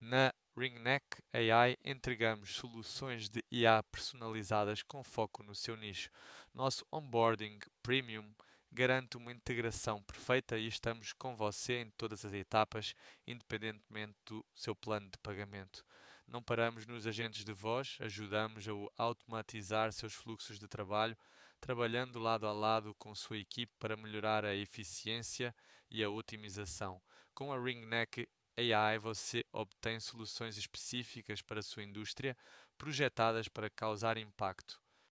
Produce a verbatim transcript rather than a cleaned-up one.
Na Ringneck A I entregamos soluções de I A personalizadas com foco no seu nicho. Nosso onboarding premium garante uma integração perfeita e estamos com você em todas as etapas, independentemente do seu plano de pagamento. Não paramos nos agentes de voz, ajudamos a automatizar seus fluxos de trabalho, trabalhando lado a lado com sua equipe para melhorar a eficiência e a otimização. Com a Ringneck A I, você obtém soluções específicas para a sua indústria, projetadas para causar impacto.